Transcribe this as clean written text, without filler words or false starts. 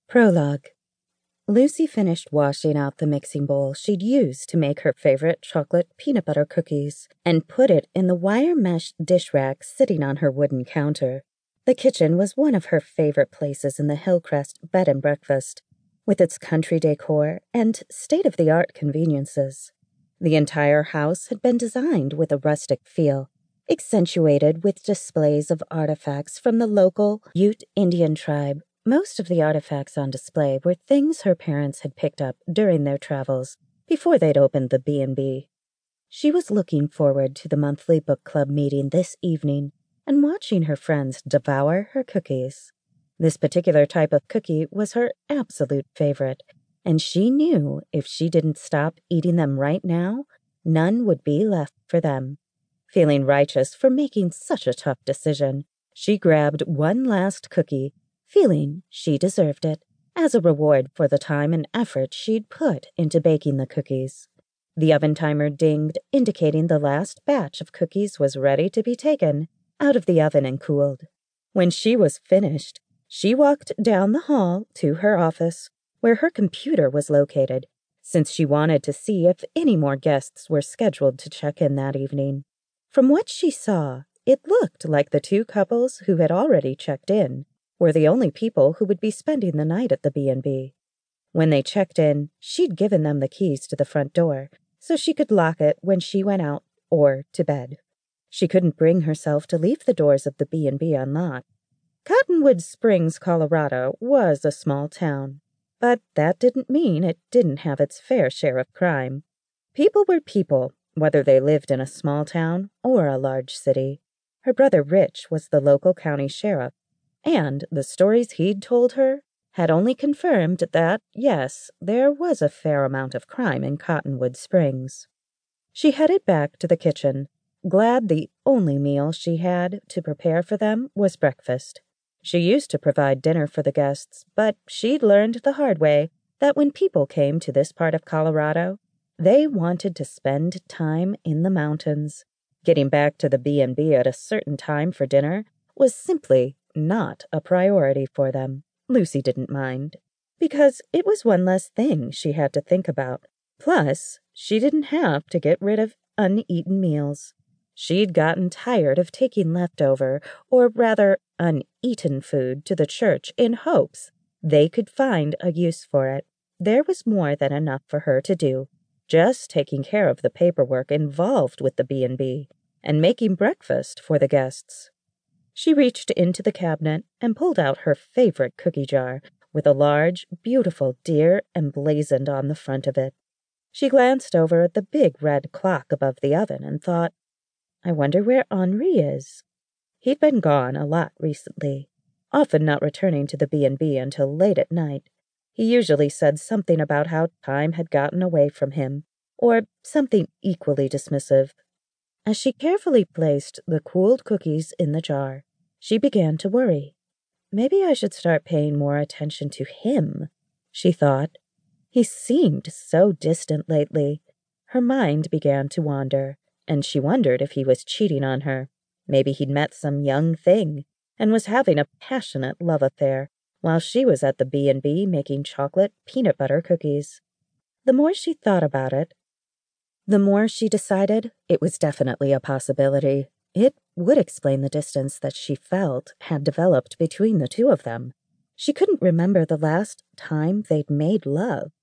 Prologue. Lucy finished washing out the mixing bowl she'd used to make her favorite chocolate peanut butter cookies and put it in the wire mesh dish rack sitting on her wooden counter. The kitchen was one of her favorite places in the Hillcrest bed and breakfast, with its country decor and state-of-the-art conveniences. The entire house had been designed with a rustic feel, accentuated with displays of artifacts from the local Ute Indian tribe. Most of the artifacts on display were things her parents had picked up during their travels before they'd opened the B&B. She was looking forward to the monthly book club meeting this evening and watching her friends devour her cookies. This particular type of cookie was her absolute favorite, and she knew if she didn't stop eating them right now, none would be left for them. Feeling righteous for making such a tough decision, she grabbed one last cookie, feeling she deserved it, as a reward for the time and effort she'd put into baking the cookies. The oven timer dinged, indicating the last batch of cookies was ready to be taken out of the oven and cooled. When she was finished, she walked down the hall to her office, where her computer was located, since she wanted to see if any more guests were scheduled to check in that evening. From what she saw, it looked like the two couples who had already checked in were the only people who would be spending the night at the B&B. When they checked in, she'd given them the keys to the front door, so she could lock it when she went out or to bed. She couldn't bring herself to leave the doors of the B&B unlocked. Cottonwood Springs, Colorado, was a small town, but that didn't mean it didn't have its fair share of crime. People were people, whether they lived in a small town or a large city. Her brother Rich was the local county sheriff, and the stories he'd told her had only confirmed that, yes, there was a fair amount of crime in Cottonwood Springs. She headed back to the kitchen, glad the only meal she had to prepare for them was breakfast. She used to provide dinner for the guests, but she'd learned the hard way that when people came to this part of Colorado, they wanted to spend time in the mountains. Getting back to the B&B at a certain time for dinner was simply not a priority for them. Lucy didn't mind, because it was one less thing she had to think about. Plus, she didn't have to get rid of uneaten meals. She'd gotten tired of taking leftover, or rather uneaten food to the church in hopes they could find a use for it. There was more than enough for her to do, just taking care of the paperwork involved with the B&B and making breakfast for the guests. She reached into the cabinet and pulled out her favorite cookie jar with a large, beautiful deer emblazoned on the front of it. She glanced over at the big red clock above the oven and thought, I wonder where Henri is. He'd been gone a lot recently, often not returning to the B&B until late at night. He usually said something about how time had gotten away from him, or something equally dismissive. As she carefully placed the cooled cookies in the jar, she began to worry. Maybe I should start paying more attention to him, she thought. He seemed so distant lately. Her mind began to wander, and she wondered if he was cheating on her. Maybe he'd met some young thing and was having a passionate love affair while she was at the B&B making chocolate peanut butter cookies. The more she thought about it, the more she decided it was definitely a possibility. It would explain the distance that she felt had developed between the two of them. She couldn't remember the last time they'd made love.